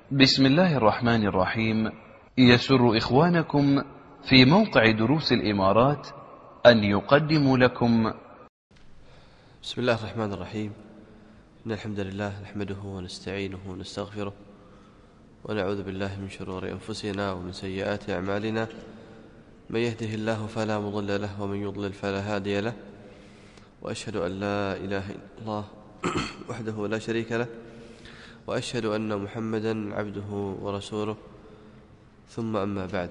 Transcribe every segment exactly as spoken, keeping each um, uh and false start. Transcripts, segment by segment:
بسم الله الرحمن الرحيم. يسر إخوانكم في موقع دروس الإمارات أن يقدموا لكم بسم الله الرحمن الرحيم. إن الحمد لله نحمده ونستعينه ونستغفره ونعوذ بالله من شرور أنفسنا ومن سيئات أعمالنا. من يهده الله فلا مضل له ومن يضلل فلا هادي له، وأشهد أن لا إله إلا الله وحده لا شريك له، وأشهد أن محمدا عبده ورسوله، ثم أما بعد.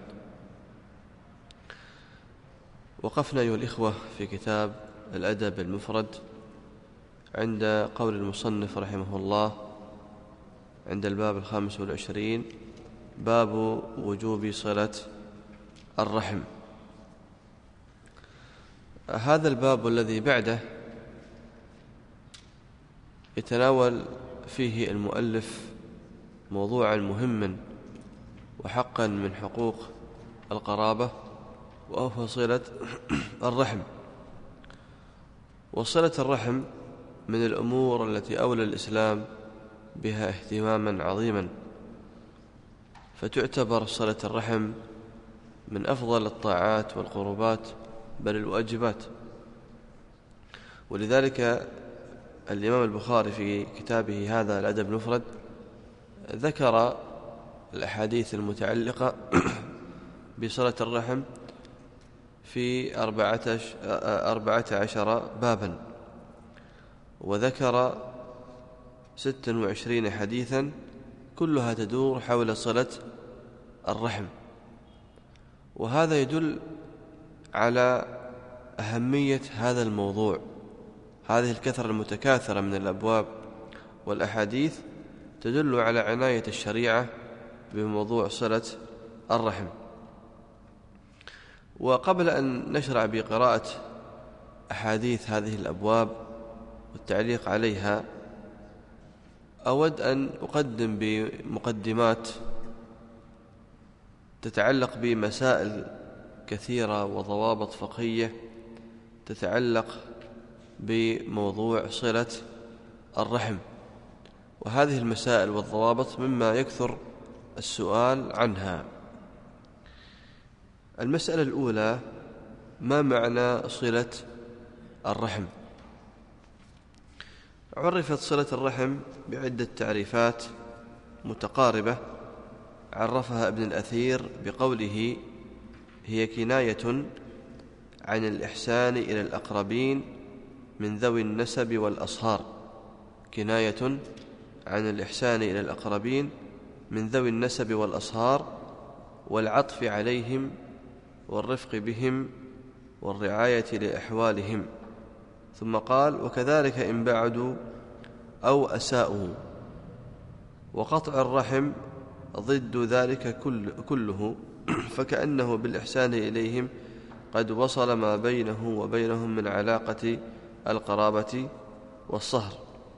وقفنا أيها الإخوة في كتاب الأدب المفرد عند قول المصنف رحمه الله عند الباب الخامس والعشرين، باب وجوب صلة الرحم. هذا الباب الذي بعده يتناول فيه المؤلف موضوعا مهما وحقا من حقوق القرابة، وهو صلة الرحم. وصلة الرحم من الأمور التي أولى الإسلام بها اهتماما عظيما، فتعتبر صلة الرحم من أفضل الطاعات والقربات بل الواجبات. ولذلك الإمام البخاري في كتابه هذا الأدب المفرد ذكر الأحاديث المتعلقة بصلة الرحم في أربعة عشر بابا، وذكر ستة وعشرين حديثا كلها تدور حول صلة الرحم. وهذا يدل على أهمية هذا الموضوع. هذه الكثرة المتكاثرة من الأبواب والأحاديث تدل على عناية الشريعة بموضوع صلة الرحم. وقبل أن نشرع بقراءة أحاديث هذه الأبواب والتعليق عليها، أود أن أقدم بمقدمات تتعلق بمسائل كثيرة وضوابط فقهية تتعلق بموضوع صلة الرحم. وهذه المسائل والضوابط مما يكثر السؤال عنها. المسألة الأولى: ما معنى صلة الرحم؟ عرفت صلة الرحم بعدة تعريفات متقاربة. عرفها ابن الأثير بقوله: هي كناية عن الإحسان إلى الأقربين من ذوي النسب والأصهار. كناية عن الإحسان إلى الأقربين من ذوي النسب والأصهار، والعطف عليهم والرفق بهم والرعاية لأحوالهم. ثم قال: وكذلك إن بعدوا أو أساءوا. وقطع الرحم ضد ذلك كله، فكأنه بالإحسان إليهم قد وصل ما بينه وبينهم من علاقة القرابة والصهر.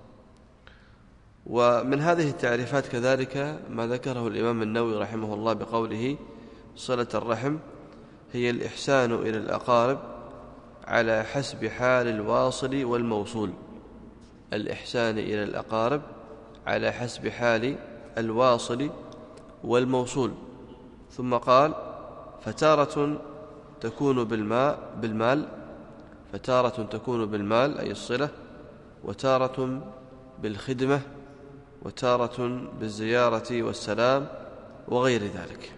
ومن هذه التعريفات كذلك ما ذكره الإمام النووي رحمه الله بقوله: صلة الرحم هي الإحسان إلى الأقارب على حسب حال الواصل والموصول. الإحسان إلى الأقارب على حسب حال الواصل والموصول. ثم قال: فتارة تكون بالماء بالمال فتارة تكون بالمال أي الصلة، وتارة بالخدمة، وتارة بالزيارة والسلام، وغير ذلك.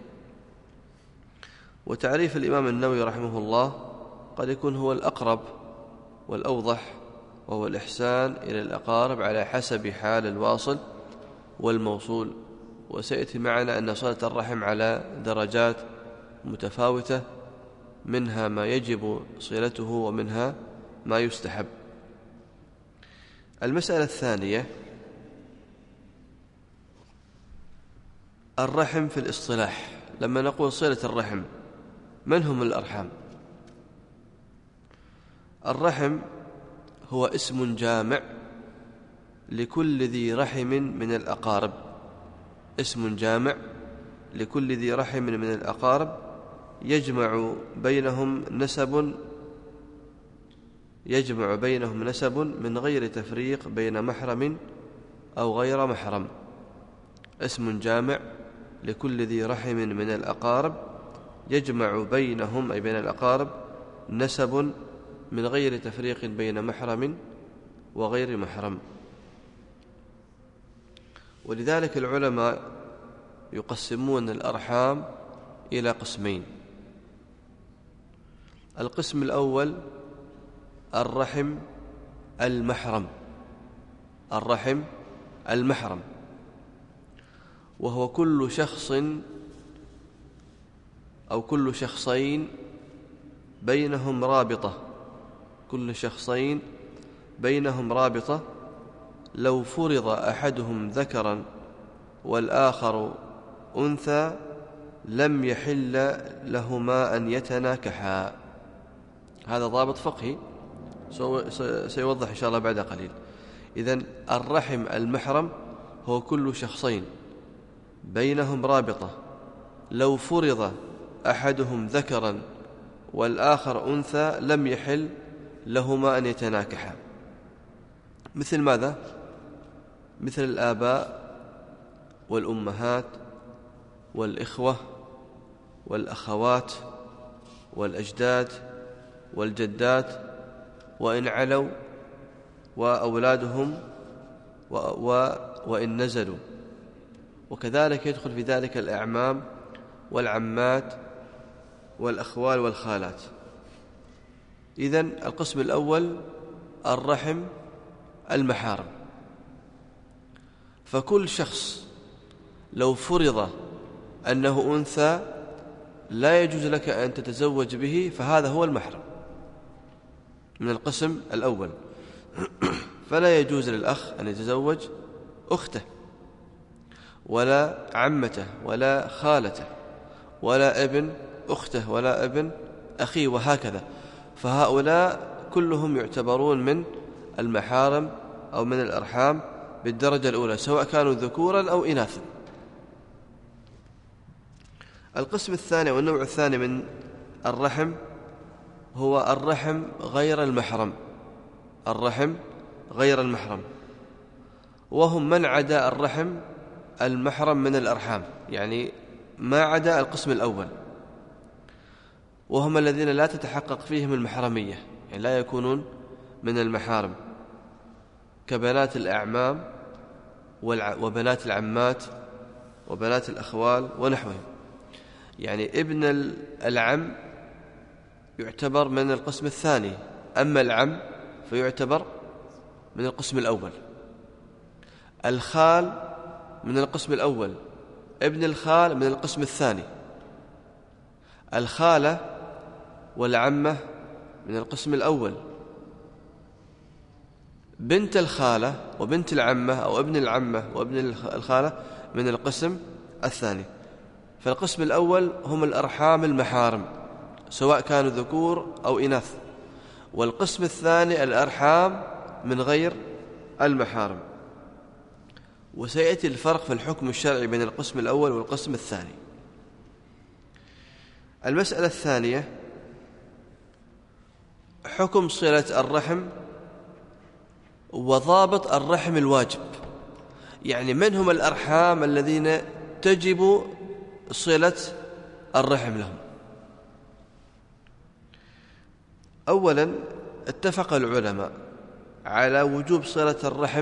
وتعريف الإمام النووي رحمه الله قد يكون هو الأقرب والأوضح، وهو الإحسان إلى الأقارب على حسب حال الواصل والموصول. وسيأتي معنا أن صلة الرحم على درجات متفاوتة، منها ما يجب صلته ومنها ما يستحب. المسألة الثانية: الرحم في الاصطلاح. لما نقول صلة الرحم، من هم الأرحام؟ الرحم هو اسم جامع لكل ذي رحم من الأقارب. اسم جامع لكل ذي رحم من الأقارب يجمع بينهم نسب يجمع بينهم نسب من غير تفريق بين محرم أو غير محرم. اسم جامع لكل ذي رحم من الأقارب يجمع بينهم أي بين الأقارب نسب من غير تفريق بين محرم وغير محرم. ولذلك العلماء يقسمون الأرحام إلى قسمين. القسم الأول الرحم المحرم، الرحم المحرم وهو كل شخص أو كل شخصين بينهم رابطة، كل شخصين بينهم رابطة لو فرض أحدهم ذكرا والآخر أنثى لم يحل لهما أن يتناكحا. هذا ضابط فقهي سيوضح إن شاء الله بعد قليل. إذن الرحم المحرم هو كل شخصين بينهم رابطة لو فرض أحدهم ذكرا والآخر أنثى لم يحل لهما أن يتناكحا. مثل ماذا؟ مثل الآباء والأمهات والإخوة والأخوات والأجداد والجدات وإن علوا وأولادهم و... و... وإن نزلوا، وكذلك يدخل في ذلك الأعمام والعمات والأخوال والخالات. إذن القسم الأول الرحم المحارم، فكل شخص لو فرض أنه أنثى لا يجوز لك أن تتزوج به فهذا هو المحرم من القسم الأول. فلا يجوز للأخ أن يتزوج أخته ولا عمته ولا خالته ولا ابن أخته ولا ابن أخيه وهكذا، فهؤلاء كلهم يعتبرون من المحارم أو من الأرحام بالدرجة الأولى سواء كانوا ذكورا أو إناثا. القسم الثاني والنوع الثاني من الرحم هو الرحم غير المحرم، الرحم غير المحرم وهم من عدا الرحم المحرم من الأرحام، يعني ما عدا القسم الأول، وهم الذين لا تتحقق فيهم المحرمية، يعني لا يكونون من المحارم كبنات الأعمام وبنات العمات وبنات الأخوال ونحوهم. يعني ابن العم يعتبر من القسم الثاني، أما العم فيعتبر من القسم الأول. الخال من القسم الأول، ابن الخال من القسم الثاني. الخالة والعمة من القسم الأول، بنت الخالة وبنت العمة أو ابن العمة وابن الخالة من القسم الثاني. فالقسم الأول هم الأرحام المحارم سواء كانوا ذكور أو إناث، والقسم الثاني الأرحام من غير المحارم. وسيأتي الفرق في الحكم الشرعي بين القسم الأول والقسم الثاني. المسألة الثانية حكم صلة الرحم وضابط الرحم الواجب، يعني من هم الأرحام الذين تجب صلة الرحم لهم. أولا اتفق العلماء على وجوب صلة الرحم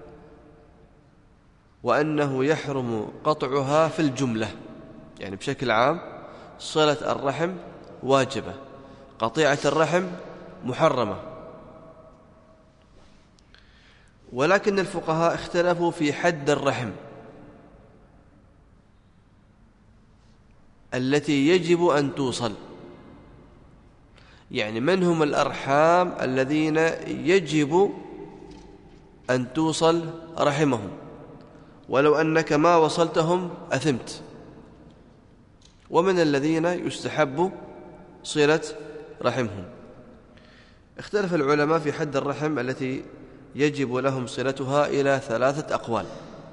وأنه يحرم قطعها في الجملة، يعني بشكل عام صلة الرحم واجبة، قطيعة الرحم محرمة. ولكن الفقهاء اختلفوا في حد الرحم التي يجب أن توصل، يعني من هم الأرحام الذين يجب أن توصل رحمهم ولو أنك ما وصلتهم أثمت، ومن الذين يستحب صلة رحمهم. اختلف العلماء في حد الرحم التي يجب لهم صلتها إلى ثلاثة أقوال،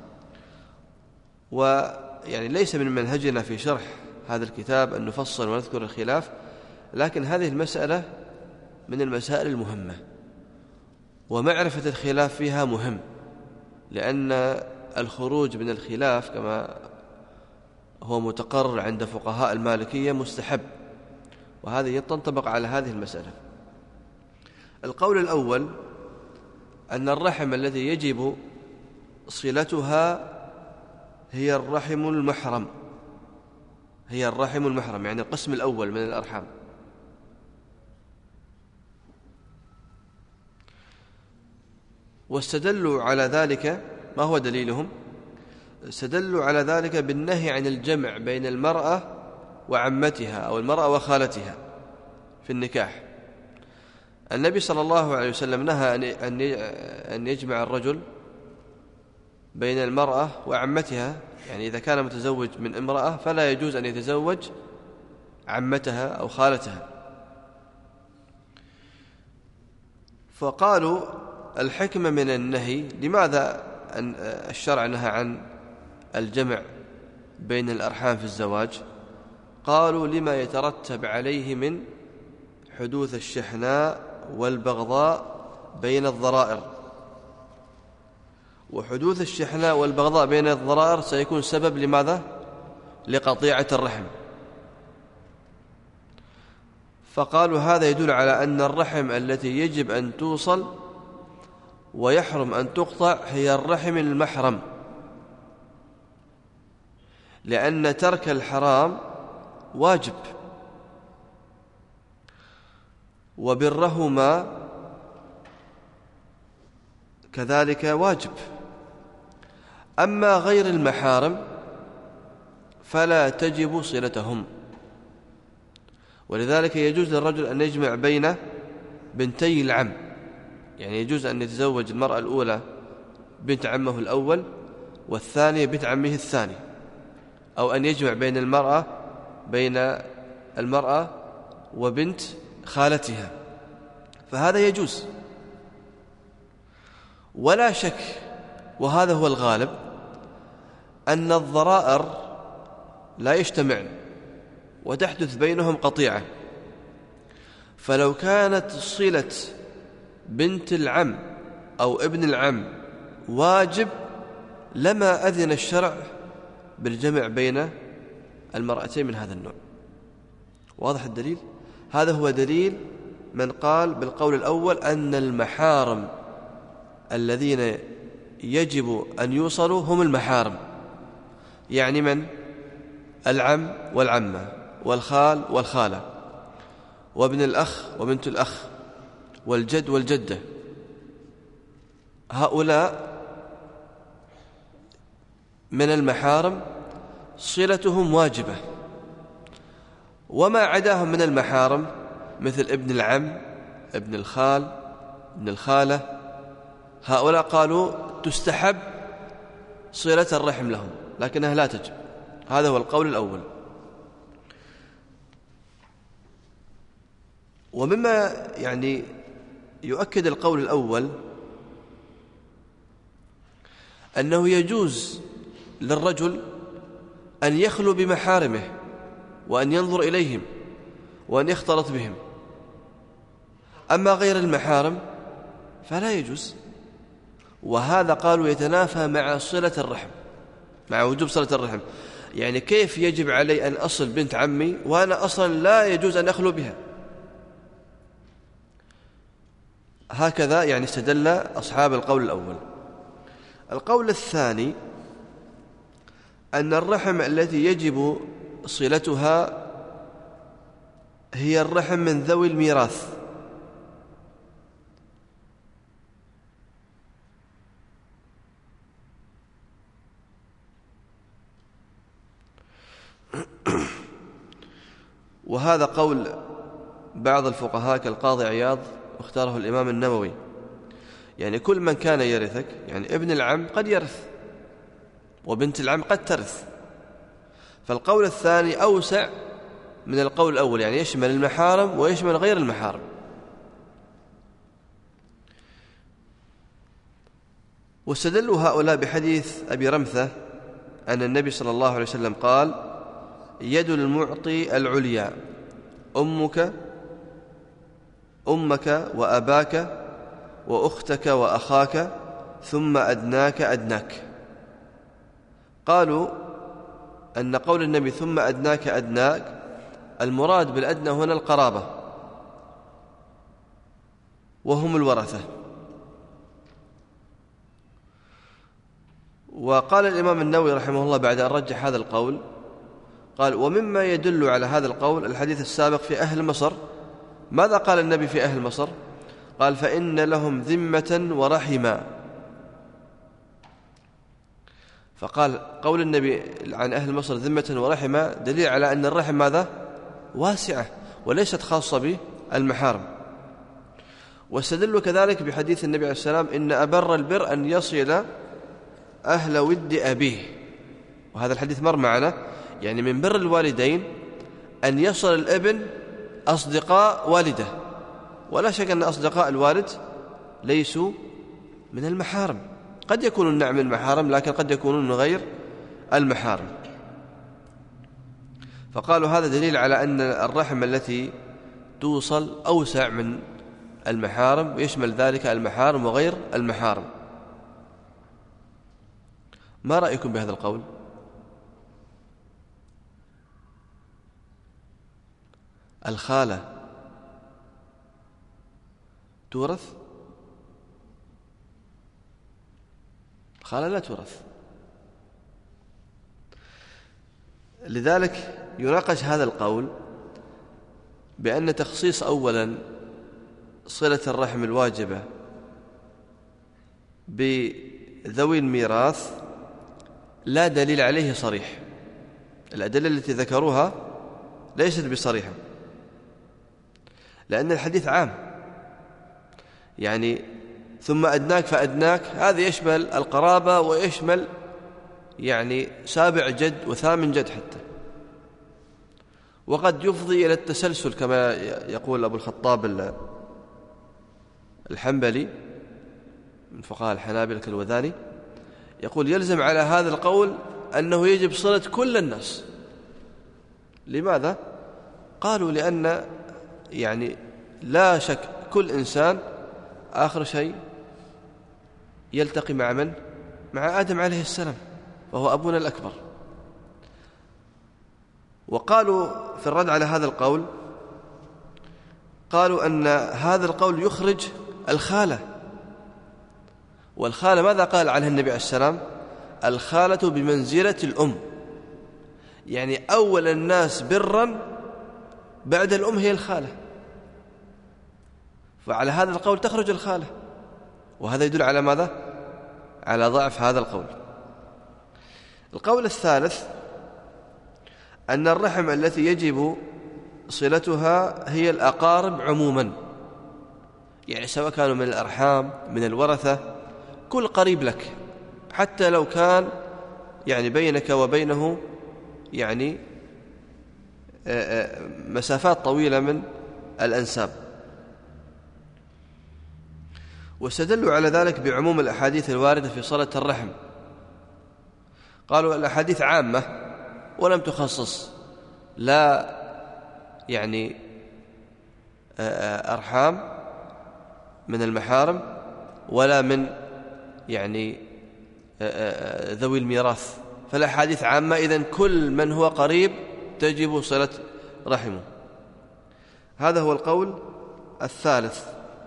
ويعني ليس من منهجنا في شرح هذا الكتاب أن نفصل ونذكر الخلاف، لكن هذه المسألة من المسائل المهمة ومعرفة الخلاف فيها مهم، لأن الخروج من الخلاف كما هو متقرر عند فقهاء المالكية مستحب، وهذه تنطبق على هذه المسألة. القول الأول أن الرحم التي يجب صلتها هي الرحم المحرم، هي الرحم المحرم يعني القسم الأول من الأرحام. واستدلوا على ذلك، ما هو دليلهم؟ استدلوا على ذلك بالنهي عن الجمع بين المرأة وعمتها أو المرأة وخالتها في النكاح. النبي صلى الله عليه وسلم نهى أن يجمع الرجل بين المرأة وعمتها، يعني إذا كان متزوج من امرأة فلا يجوز أن يتزوج عمتها أو خالتها. فقالوا الحكمة من النهي، لماذا أن الشرع نهى عن الجمع بين الأرحام في الزواج؟ قالوا لما يترتب عليه من حدوث الشحناء والبغضاء بين الضرائر، وحدوث الشحناء والبغضاء بين الضرائر سيكون سبب لماذا؟ لقطيعة الرحم. فقالوا هذا يدل على أن الرحم التي يجب أن توصل ويحرم أن تقطع هي الرحم المحرم، لأن ترك الحرام واجب، وبرهما كذلك واجب. أما غير المحارم فلا تجب صلتهم، ولذلك يجوز للرجل أن يجمع بين بنتي العم، يعني يجوز أن يتزوج المرأة الأولى بنت عمه الأول والثانية بنت عمه الثاني، أو أن يجمع بين المرأة بين المرأة وبنت خالتها، فهذا يجوز. ولا شك، وهذا هو الغالب، أن الضرائر لا يجتمعن وتحدث بينهم قطيعة. فلو كانت صلة بنت العم أو ابن العم واجب لما أذن الشرع بالجمع بين المرأتين من هذا النوع. واضح الدليل؟ هذا هو دليل من قال بالقول الأول أن المحارم الذين يجب أن يوصلوا هم المحارم، يعني من؟ العم والعمة والخال والخالة وابن الأخ وبنت الأخ والجد والجدة، هؤلاء من المحارم صلتهم واجبة. وما عداهم من المحارم مثل ابن العم، ابن الخال، ابن الخالة، هؤلاء قالوا تستحب صلة الرحم لهم لكنها لا تجب. هذا هو القول الأول. ومما يعني يؤكد القول الأول أنه يجوز للرجل أن يخلو بمحارمه وأن ينظر إليهم وأن يختلط بهم، أما غير المحارم فلا يجوز. وهذا قالوا يتنافى مع صلة الرحم، مع وجوب صلة الرحم. يعني كيف يجب علي أن أصل بنت عمي وأنا أصلا لا يجوز أن أخلو بها؟ هكذا يعني استدل أصحاب القول الأول. القول الثاني أن الرحم التي يجب صلتها هي الرحم من ذوي الميراث، وهذا قول بعض الفقهاء كالقاضي عياض واختاره الإمام النووي، يعني كل من كان يرثك، يعني ابن العم قد يرث وبنت العم قد ترث. فالقول الثاني أوسع من القول الأول، يعني يشمل المحارم ويشمل غير المحارم. واستدلوا هؤلاء بحديث أبي رمثة أن النبي صلى الله عليه وسلم قال: يد المعطي العليا، أمك أمك وأباك وأختك وأخاك ثم أدناك أدناك. قالوا أن قول النبي ثم أدناك أدناك المراد بالأدنى هنا القرابة وهم الورثة. وقال الإمام النووي رحمه الله بعد أن رجح هذا القول قال ومما يدل على هذا القول الحديث السابق في أهل مصر. ماذا قال النبي في أهل مصر؟ قال فإن لهم ذمة ورحما. فقال قول النبي عن أهل مصر ذمة ورحما دليل على أن الرحم ماذا؟ واسعة وليست خاصة بالمحارم. واستدلوا كذلك بحديث النبي عليه السلام إن أبر البر أن يصل أهل ود أبيه، وهذا الحديث مر معنا، يعني من بر الوالدين أن يصل الابن أصدقاء والده، ولا شك أن أصدقاء الوالد ليسوا من المحارم، قد يكونوا نعم المحارم لكن قد يكونون من غير المحارم. فقالوا هذا دليل على أن الرحم التي توصل أوسع من المحارم ويشمل ذلك المحارم وغير المحارم. ما رأيكم بهذا القول؟ الخالة تورث؟ الخالة لا تورث. لذلك يناقش هذا القول بأن تخصيص أولا صلة الرحم الواجبة بذوي الميراث لا دليل عليه صريح. الأدلة التي ذكروها ليست بصريحة، لأن الحديث عام، يعني ثم أدناك فأدناك هذا يشمل القرابة ويشمل يعني سابع جد وثامن جد حتى، وقد يفضي إلى التسلسل كما يقول أبو الخطاب الحنبلي من فقهاء الحنابلة كالوذاني، يقول يلزم على هذا القول أنه يجب صلة كل الناس. لماذا؟ قالوا لأن يعني لا شك كل إنسان آخر شيء يلتقي مع من؟ مع آدم عليه السلام، وهو أبونا الأكبر. وقالوا في الرد على هذا القول قالوا أن هذا القول يخرج الخالة، والخالة ماذا قال عنها النبي عليه السلام؟ الخالة بمنزلة الأم، يعني أول الناس برا بعد الأم هي الخالة، فعلى هذا القول تخرج الخالة، وهذا يدل على ماذا؟ على ضعف هذا القول. القول الثالث أن الرحم التي يجب صلتها هي الأقارب عموما، يعني سواء كانوا من الأرحام من الورثة، كل قريب لك حتى لو كان يعني بينك وبينه يعني مسافات طويلة من الأنساب. واستدلوا على ذلك بعموم الأحاديث الواردة في صلة الرحم. قالوا الأحاديث عامة ولم تخصص لا يعني أرحام من المحارم ولا من يعني ذوي الميراث، فالأحاديث عامة، إذن كل من هو قريب تجب صلة رحمه. هذا هو القول الثالث.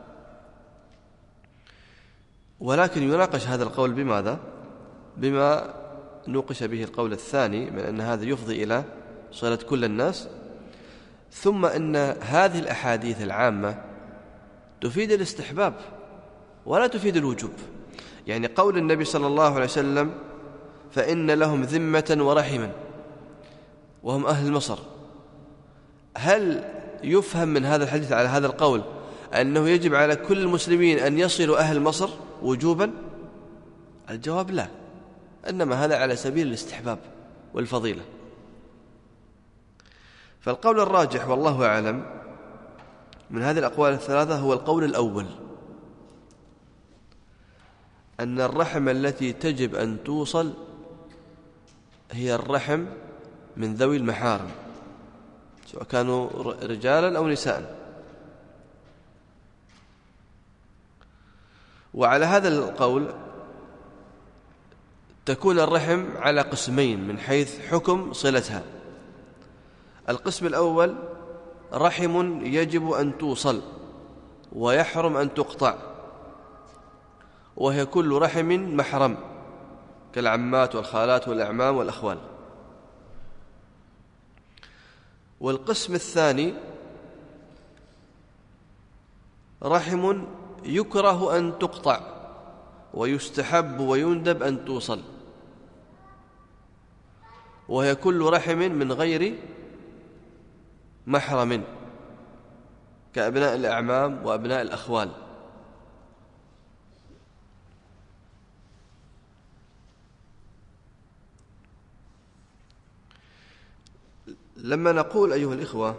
ولكن يناقش هذا القول بماذا؟ بما نوقش به القول الثاني من أن هذا يفضي إلى صلة كل الناس، ثم أن هذه الأحاديث العامة تفيد الاستحباب ولا تفيد الوجوب. يعني قول النبي صلى الله عليه وسلم فإن لهم ذمة ورحما وهم أهل مصر، هل يفهم من هذا الحديث على هذا القول أنه يجب على كل المسلمين أن يصلوا أهل مصر وجوبا؟ الجواب لا، إنما هذا على سبيل الاستحباب والفضيلة. فالقول الراجح والله أعلم من هذه الأقوال الثلاثة هو القول الأول، أن الرحم التي تجب أن توصل هي الرحم من ذوي المحارم سواء كانوا رجالا أو نساء. وعلى هذا القول تكون الرحم على قسمين من حيث حكم صلتها. القسم الأول رحم يجب أن توصل ويحرم أن تقطع، وهي كل رحم محرم كالعمات والخالات والأعمام والأخوال. والقسم الثاني رحم يكره أن تقطع ويستحب ويندب أن توصل، وهي كل رحم من غير محرم كأبناء الأعمام وأبناء الأخوال. لما نقول أيها الإخوة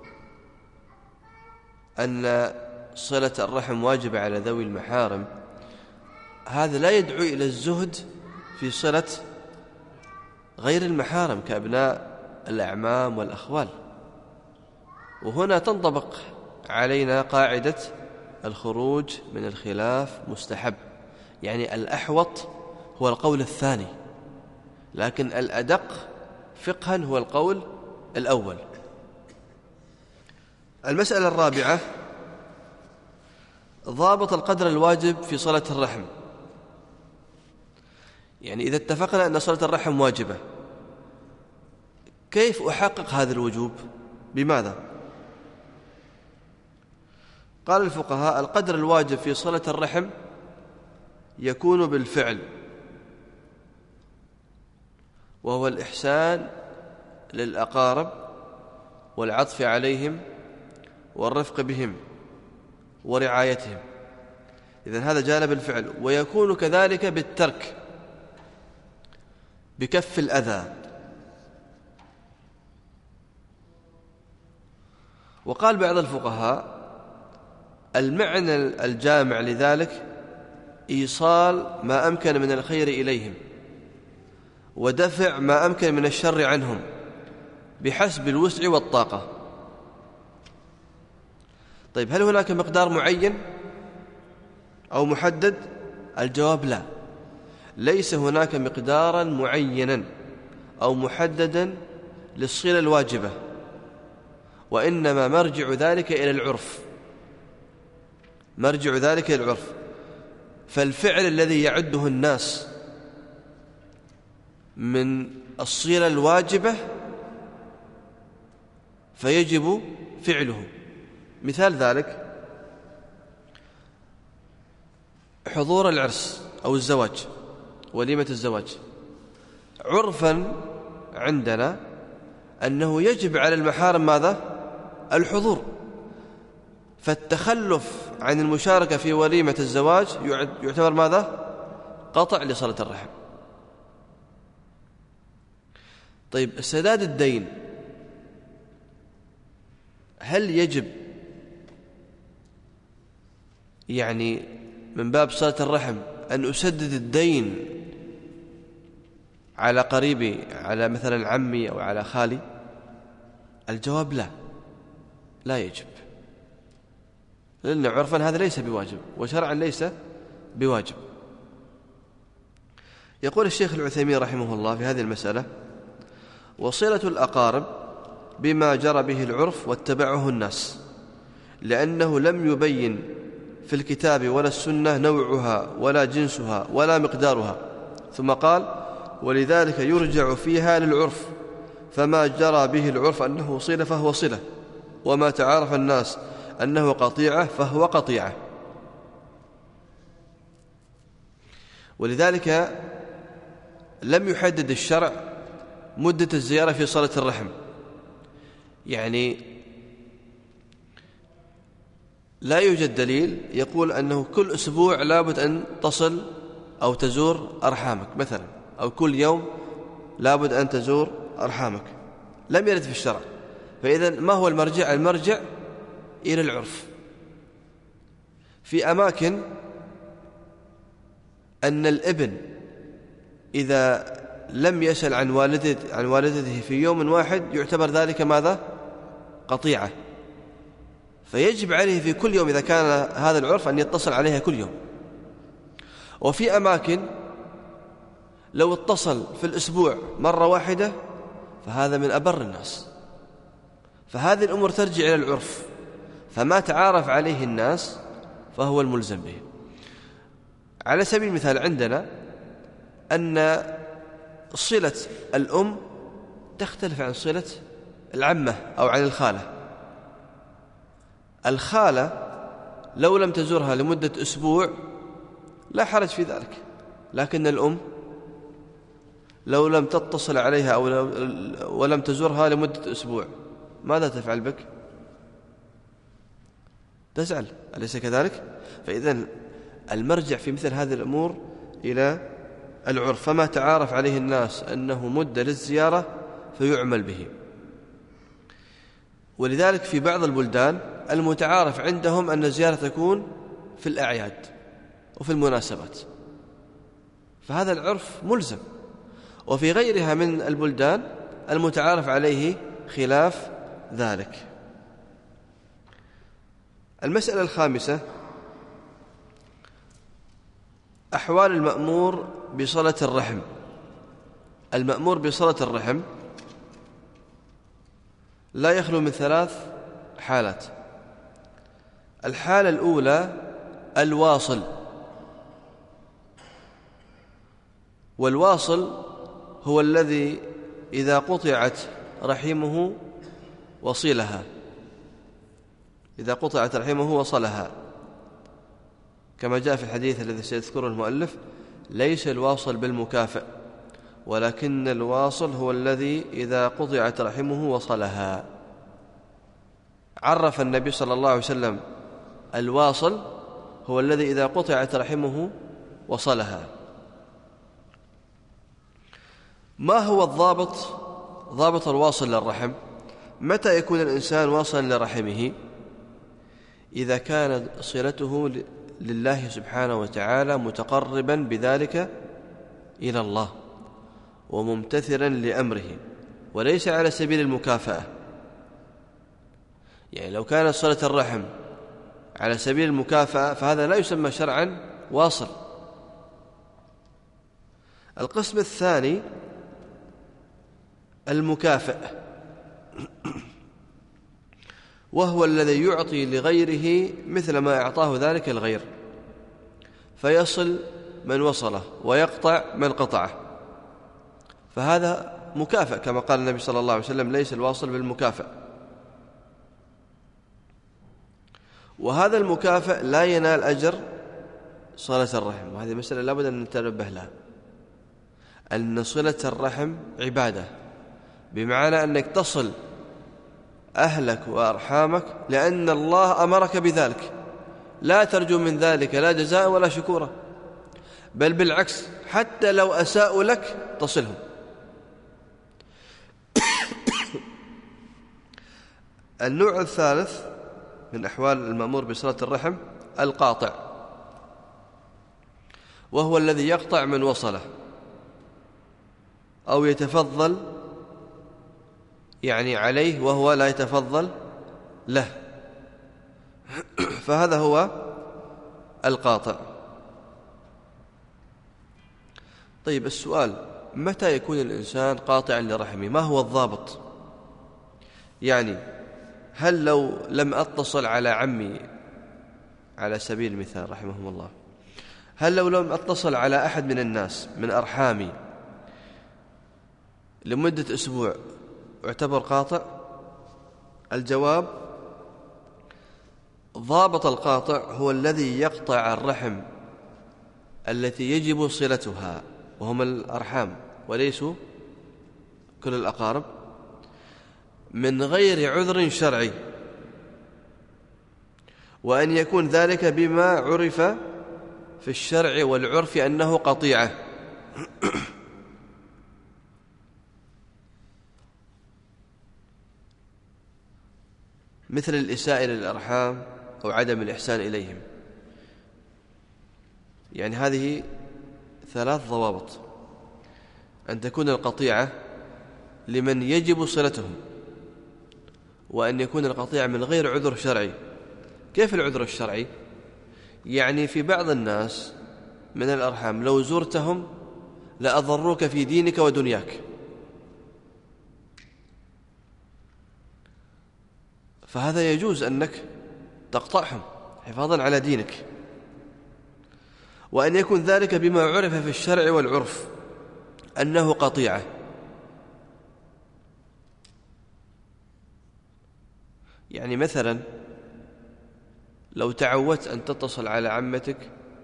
أن صلة الرحم واجبة على ذوي المحارم، هذا لا يدعو إلى الزهد في صلة غير المحارم كأبناء الأعمام والأخوال. وهنا تنطبق علينا قاعدة الخروج من الخلاف مستحب، يعني الأحوط هو القول الثاني، لكن الأدق فقها هو القول الأول. المسألة الرابعة ضابط القدر الواجب في صلة الرحم. يعني إذا اتفقنا أن صلة الرحم واجبة، كيف أحقق هذا الوجوب؟ بماذا؟ قال الفقهاء القدر الواجب في صلة الرحم يكون بالفعل، وهو الإحسان للأقارب والعطف عليهم والرفق بهم ورعايتهم. إذن هذا جانب الفعل. ويكون كذلك بالترك بكف الأذى. وقال بعض الفقهاء المعنى الجامع لذلك إيصال ما أمكن من الخير إليهم ودفع ما أمكن من الشر عنهم بحسب الوسع والطاقة. طيب هل هناك مقدار معين أو محدد؟ الجواب لا، ليس هناك مقدارا معينا أو محددا للصلة الواجبة، وإنما مرجع ذلك إلى العرف، مرجع ذلك إلى العرف. فالفعل الذي يعده الناس من الصلة الواجبة فيجب فعله. مثال ذلك حضور العرس أو الزواج، وليمة الزواج. عرفا عندنا أنه يجب على المحارم ماذا؟ الحضور. فالتخلف عن المشاركة في وليمة الزواج يعتبر ماذا؟ قطع لصلة الرحم. طيب سداد الدين، هل يجب يعني من باب صلة الرحم أن أسدد الدين على قريبي، على مثلا عمي أو على خالي؟ الجواب لا، لا يجب، لأن عرفا هذا ليس بواجب وشرعا ليس بواجب. يقول الشيخ العثيمين رحمه الله في هذه المسألة: وصلة الأقارب بما جرى به العرف واتبعه الناس، لأنه لم يبين في الكتاب ولا السنة نوعها ولا جنسها ولا مقدارها. ثم قال: ولذلك يرجع فيها للعرف، فما جرى به العرف أنه صلة فهو صلة، وما تعارف الناس أنه قطيعة فهو قطيعة. ولذلك لم يحدد الشرع مدة الزيارة في صلة الرحم، يعني لا يوجد دليل يقول أنه كل أسبوع لابد أن تصل أو تزور أرحامك مثلا، أو كل يوم لابد أن تزور أرحامك، لم يرد في الشرع. فإذا ما هو المرجع؟ المرجع إلى العرف. في أماكن أن الابن إذا لم يسأل عن والدته عن والدته في يوم واحد يعتبر ذلك ماذا؟ قطيعة، فيجب عليه في كل يوم إذا كان هذا العرف أن يتصل عليها كل يوم. وفي أماكن لو اتصل في الأسبوع مرة واحدة فهذا من أبر الناس. فهذه الأمور ترجع إلى العرف، فما تعارف عليه الناس فهو الملزم به. على سبيل المثال عندنا أن صلة الأم تختلف عن صلة العمة أو عن الخالة. الخالة لو لم تزورها لمدة أسبوع لا حرج في ذلك، لكن الأم لو لم تتصل عليها أو ولم تزورها لمدة أسبوع ماذا تفعل بك؟ تزعل، أليس كذلك؟ فإذن المرجع في مثل هذه الأمور إلى العرف، فما تعارف عليه الناس أنه مدة للزيارة فيعمل به. ولذلك في بعض البلدان المتعارف عندهم أن الزيارة تكون في الأعياد وفي المناسبات، فهذا العرف ملزم. وفي غيرها من البلدان المتعارف عليه خلاف ذلك. المسألة الخامسة أحوال المأمور بصلة الرحم. المأمور بصلة الرحم لا يخلو من ثلاث حالات. الحالة الأولى الواصل، والواصل هو الذي إذا قطعت رحمه وصلها، إذا قطعت رحمه وصلها، كما جاء في الحديث الذي سيذكره المؤلف: ليس الواصل بالمكافئ ولكن الواصل هو الذي إذا قطعت رحمه وصلها. عرف النبي صلى الله عليه وسلم الواصل هو الذي إذا قطعت رحمه وصلها. ما هو الضابط، ضابط الواصل للرحم؟ متى يكون الإنسان واصلا لرحمه؟ إذا كانت صلته لله سبحانه وتعالى متقربا بذلك إلى الله وممتثلا لأمره، وليس على سبيل المكافأة. يعني لو كانت صلة الرحم على سبيل المكافأة فهذا لا يسمى شرعا واصل. القسم الثاني المكافئ، وهو الذي يعطي لغيره مثل ما أعطاه ذلك الغير، فيصل من وصله ويقطع من قطعه، فهذا مكافئ كما قال النبي صلى الله عليه وسلم: ليس الواصل بالمكافئ. وهذا المكافئ لا ينال أجر صلة الرحم، وهذه مسألة لابد أن نتنبه لها، أن صلة الرحم عبادة، بمعنى أنك تصل أهلك وأرحامك لأن الله أمرك بذلك، لا ترجو من ذلك لا جزاء ولا شكورا، بل بالعكس حتى لو أساءوا لك تصلهم. النوع الثالث من أحوال المأمور بصلة الرحم القاطع، وهو الذي يقطع من وصله أو يتفضل يعني عليه وهو لا يتفضل له، فهذا هو القاطع. طيب السؤال: متى يكون الإنسان قاطعا لرحمه؟ ما هو الضابط؟ يعني هل لو لم أتصل على عمي على سبيل المثال رحمهم الله، هل لو لم أتصل على أحد من الناس من أرحامي لمدة أسبوع اعتبر قاطع؟ الجواب: ضابط القاطع هو الذي يقطع الرحم التي يجب صلتها، وهم الأرحام وليسوا كل الأقارب، من غير عذر شرعي، وأن يكون ذلك بما عرف في الشرع والعرف أنه قطيعة. مثل الإساءة للأرحام أو عدم الإحسان إليهم. يعني هذه ثلاث ضوابط: أن تكون القطيعة لمن يجب صلتهم، وأن يكون القطيعة من غير عذر شرعي. كيف العذر الشرعي؟ يعني في بعض الناس من الأرحام لو زرتهم لأضروك في دينك ودنياك. فهذا يجوز أنك تقطعهم حفاظا على دينك، وأن يكون ذلك بما عرف في الشرع والعرف أنه قطيعة. يعني مثلا لو تعودت أن تتصل على عمتك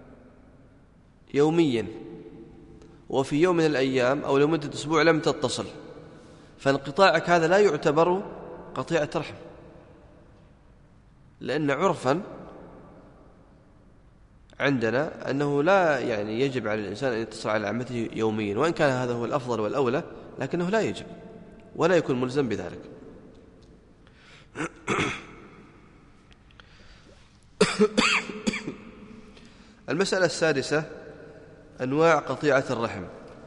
يوميا، وفي يوم من الأيام أو لمدة أسبوع لم تتصل، فانقطاعك هذا لا يعتبر قطيعة رحم، لأن عرفا عندنا أنه لا يعني يجب على الإنسان أن يتصل على عمته يوميا، وإن كان هذا هو الأفضل والأولى، لكنه لا يجب ولا يكون ملزم بذلك. المسألة السادسة: أنواع قطيعة الرحم.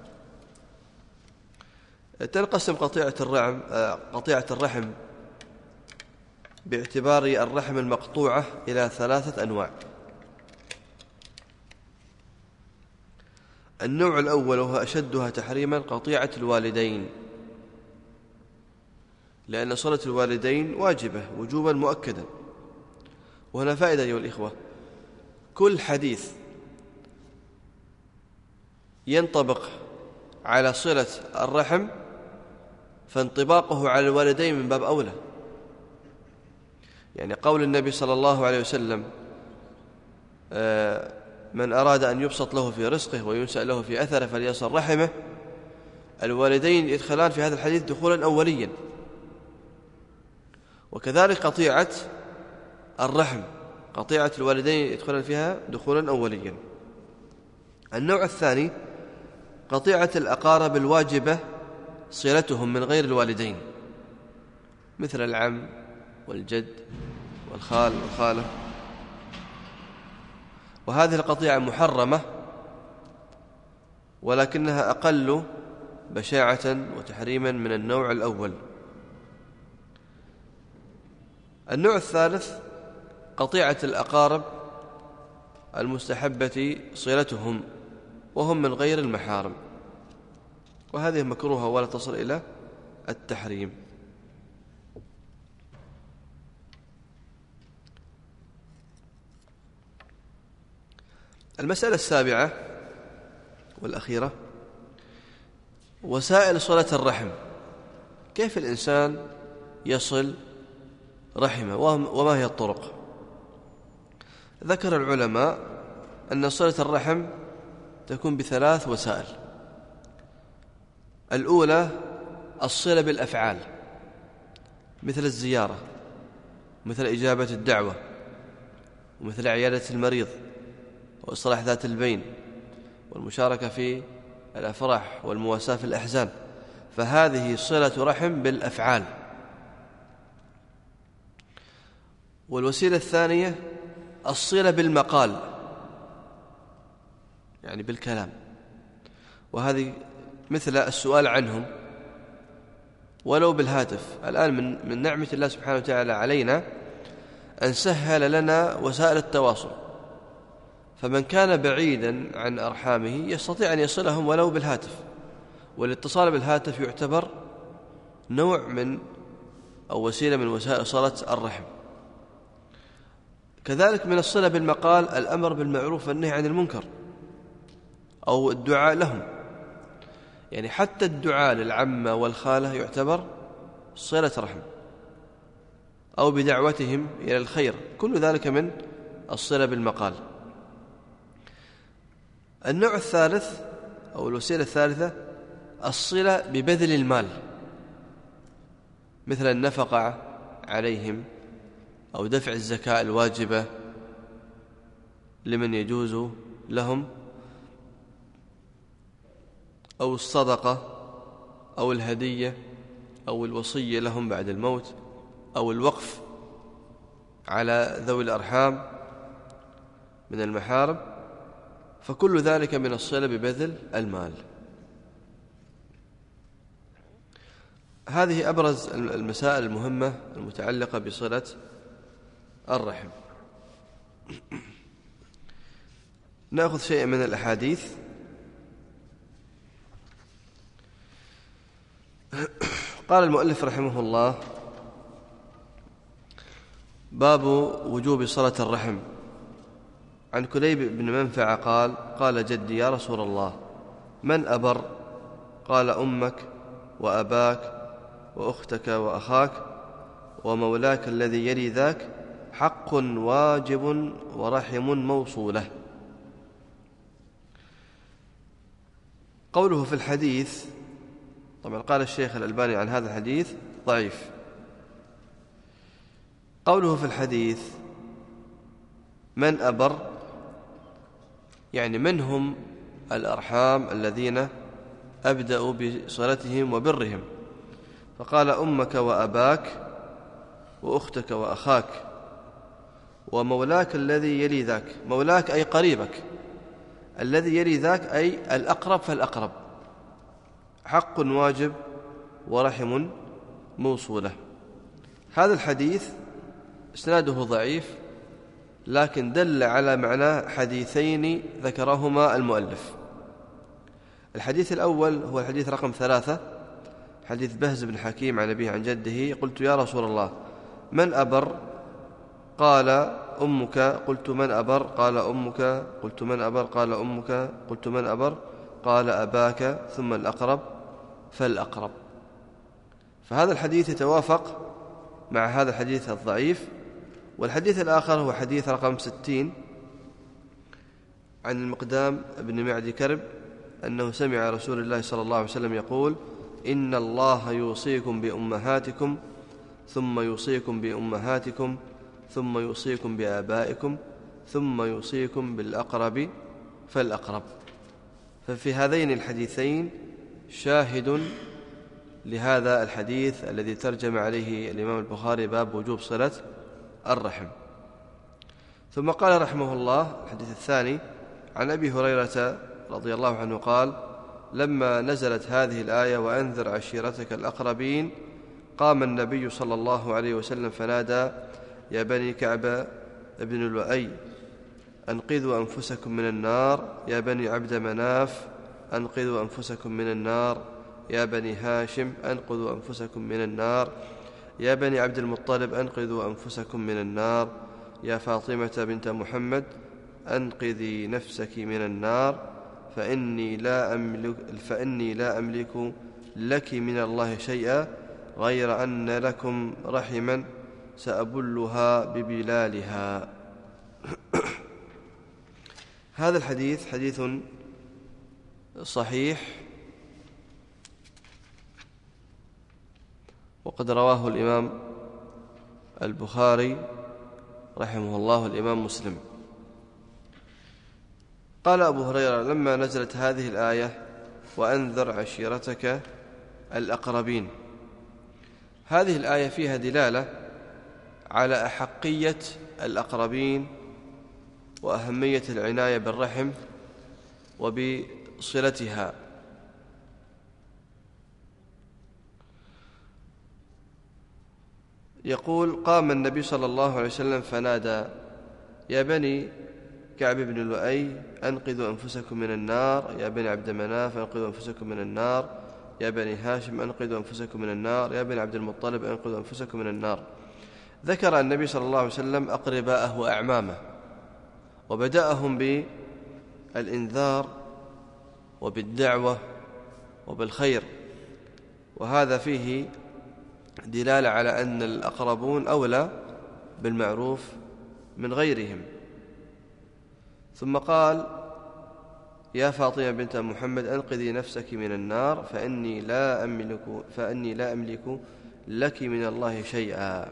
تنقسم قطيعة الرحم قطيعة الرحم باعتبار الرحم المقطوعة إلى ثلاثة أنواع. النوع الأول وهو أشدها تحريما قطيعة الوالدين، لأن صلة الوالدين واجبة وجوبا مؤكدا. وهنا فائدة أيها الإخوة: كل حديث ينطبق على صلة الرحم فانطباقه على الوالدين من باب أولى. يعني قول النبي صلى الله عليه وسلم: من أراد أن يبسط له في رزقه وينسأ له في أثره فليصل رحمه، الوالدين يدخلان في هذا الحديث دخولا أوليا. وكذلك قطيعة الرحم، قطيعة الوالدين يدخلان فيها دخولا أوليا. النوع الثاني قطيعة الأقارب الواجبة صلتهم من غير الوالدين، مثل العم والجد والخال والخالة، وهذه القطيعة محرمة ولكنها أقل بشاعة وتحريما من النوع الأول. النوع الثالث قطيعة الأقارب المستحبة صلتهم وهم من غير المحارم، وهذه مكروهة ولا تصل إلى التحريم. المسألة السابعة والأخيرة: وسائل صلة الرحم. كيف الإنسان يصل رحمه وما هي الطرق؟ ذكر العلماء أن صلة الرحم تكون بثلاث وسائل. الأولى الصلة بالأفعال، مثل الزيارة، مثل إجابة الدعوة، ومثل عيادة المريض، وإصلاح ذات البين، والمشاركة في الأفراح، والمواساة في الأحزان. فهذه صلة رحم بالأفعال. والوسيلة الثانية الصلة بالمقال، يعني بالكلام، وهذه مثل السؤال عنهم ولو بالهاتف. الآن من, من نعمة الله سبحانه وتعالى علينا أن سهل لنا وسائل التواصل، فمن كان بعيدا عن أرحامه يستطيع أن يصلهم ولو بالهاتف، والاتصال بالهاتف يعتبر نوع من أو وسيلة من وسائل صلة الرحم. كذلك من الصلة بالمقال الأمر بالمعروف والنهي عن المنكر، أو الدعاء لهم. يعني حتى الدعاء للعمة والخالة يعتبر صلة رحم، أو بدعوتهم إلى الخير، كل ذلك من الصلة بالمقال. النوع الثالث أو الوسيلة الثالثة الصلة ببذل المال، مثل النفقة عليهم، أو دفع الزكاة الواجبة لمن يجوز لهم، أو الصدقة، أو الهدية، أو الوصية لهم بعد الموت، أو الوقف على ذوي الأرحام من المحارم. فكل ذلك من الصلة ببذل المال. هذه أبرز المسائل المهمة المتعلقة بصلة الرحم. نأخذ شيئا من الأحاديث قال المؤلف رحمه الله: باب وجوب صلة الرحم. عن كليب بن منفع قال: قال جدي: يا رسول الله، من أبر؟ قال: أمك وأباك وأختك وأخاك ومولاك الذي يلي ذاك، حق واجب ورحم موصولة. قوله في الحديث، طبعا قال الشيخ الألباني عن هذا الحديث ضعيف. قوله في الحديث من أبر، يعني من هم الأرحام الذين أبدأ بصلتهم وبرهم، فقال: أمك وأباك وأختك وأخاك ومولاك الذي يلي ذاك. مولاك أي قريبك، الذي يلي ذاك أي الأقرب فالأقرب، حق واجب ورحم موصولة. هذا الحديث إسناده ضعيف، لكن دل على معنى حديثين ذكرهما المؤلف. الحديث الأول هو الحديث رقم ثلاثة، حديث بهز بن حكيم عن أبيه عن جده: قلت: يا رسول الله، من أبر؟ قال: أمك. قلت: من أبر؟ قال: أمك. قلت: من أبر؟ قال: أمك. قلت: من أبر؟ قال: أباك، ثم الأقرب فالأقرب. فهذا الحديث يتوافق مع هذا الحديث الضعيف. والحديث الآخر هو حديث رقم ستين عن المقدام بن معد كرب أنه سمع رسول الله صلى الله عليه وسلم يقول: إن الله يوصيكم بأمهاتكم، ثم يوصيكم بأمهاتكم، ثم يوصيكم بآبائكم، ثم يوصيكم بالأقرب فالأقرب. ففي هذين الحديثين شاهد لهذا الحديث الذي ترجم عليه الإمام البخاري: باب وجوب صلة الرحم. ثم قال رحمه الله الحديث الثاني عن أبي هريرة رضي الله عنه قال: لما نزلت هذه الآية: وأنذر عشيرتك الأقربين، قام النبي صلى الله عليه وسلم فنادى: يا بني كعب ابن لؤي، أنقذوا أنفسكم من النار. يا بني عبد مناف، أنقذوا أنفسكم من النار. يا بني هاشم، أنقذوا أنفسكم من النار. يا بني عبد المطلب، أنقذوا أنفسكم من النار. يا فاطمة بنت محمد، أنقذي نفسك من النار، فإني لا أملك, فإني لا أملك لك من الله شيئا، غير أن لكم رحما سأبلها ببلالها. هذا الحديث حديث صحيح، وقد رواه الإمام البخاري رحمه الله الإمام مسلم. قال أبو هريرة: لما نزلت هذه الآية: وأنذر عشيرتك الأقربين، هذه الآية فيها دلالة على أحقية الأقربين وأهمية العناية بالرحم وبصلتها. يقول: قام النبي صلى الله عليه وسلم فنادى: يا بني كعب بن لؤي، أنقذوا أنفسكم من النار. يا بني عبد مناف، أنقذوا أنفسكم من النار. يا بني هاشم، أنقذوا أنفسكم من النار. يا بني عبد المطلب، أنقذوا أنفسكم من النار. ذكر النبي صلى الله عليه وسلم أقرباءه وأعمامه، وبدأهم بالإنذار وبالدعوة وبالخير، وهذا فيه دلالة على أن الأقربون أولى بالمعروف من غيرهم. ثم قال: يا فاطمة بنت محمد، أنقذي نفسك من النار، فإني لا أملك, فإني لا أملك لك من الله شيئا.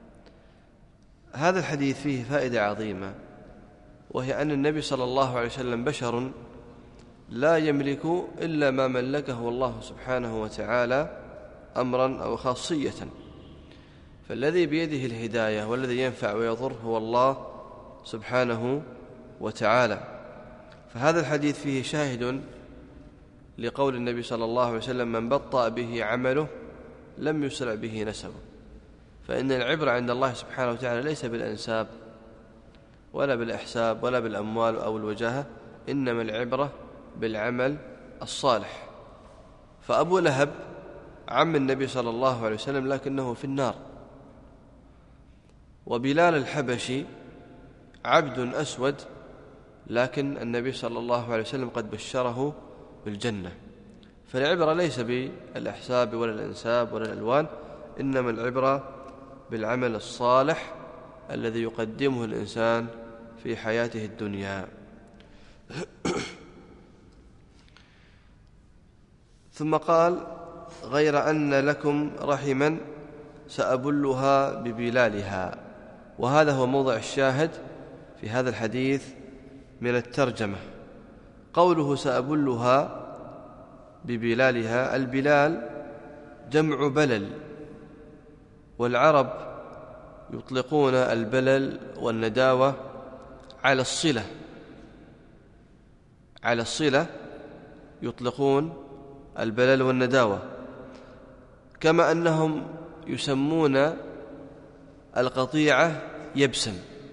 هذا الحديث فيه فائدة عظيمة، وهي أن النبي صلى الله عليه وسلم بشر لا يملك إلا ما ملكه الله سبحانه وتعالى أمرا أو خاصية، فالذي بيده الهداية والذي ينفع ويضر هو الله سبحانه وتعالى. فهذا الحديث فيه شاهد لقول النبي صلى الله عليه وسلم: من بطأ به عمله لم يسرع به نسبه. فإن العبرة عند الله سبحانه وتعالى ليس بالأنساب ولا بالأحساب ولا بالأموال أو الوجاهة، إنما العبرة بالعمل الصالح. فأبو لهب عم النبي صلى الله عليه وسلم لكنه في النار. وبلال الحبشي عبد أسود، لكن النبي صلى الله عليه وسلم قد بشره بالجنة. فالعبرة ليس بالأحساب ولا الأنساب ولا الألوان، إنما العبرة بالعمل الصالح الذي يقدمه الإنسان في حياته الدنيا. ثم قال: غير أن لكم رحما سأبلها ببلالها. وهذا هو موضع الشاهد في هذا الحديث من الترجمة. قوله سأبلها ببلالها، البلال جمع بلل، والعرب يطلقون البلل والنداوة على الصلة، على الصلة يطلقون البلل والنداوة، كما أنهم يسمون القطيعة يبسا،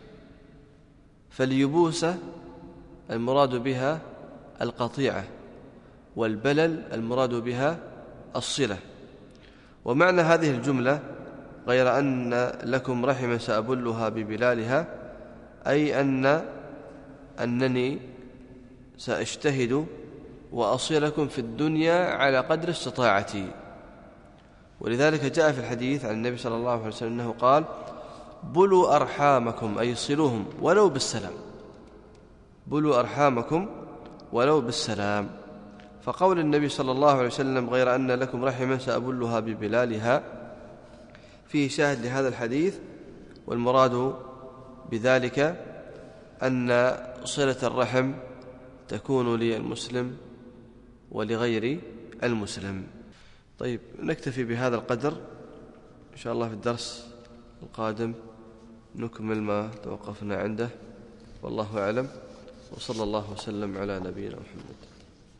فاليبوسة المراد بها القطيعة، والبلل المراد بها الصلة. ومعنى هذه الجملة غير أن لكم رحما سأبلها ببلالها، أي أن أنني سأجتهد وأصلكم في الدنيا على قدر استطاعتي. ولذلك جاء في الحديث عن النبي صلى الله عليه وسلم أنه قال: بلوا أرحامكم، أي صلوهم ولو بالسلام، بلوا أرحامكم ولو بالسلام. فقول النبي صلى الله عليه وسلم غير أن لكم رحما سأبلها ببلالها فيه شاهد لهذا الحديث، والمراد بذلك أن صلة الرحم تكون للمسلم ولغير المسلم. طيب، نكتفي بهذا القدر إن شاء الله. في الدرس القادم نكمل ما توقفنا عنده، والله أعلم، وصلى الله وسلم على نبينا محمد.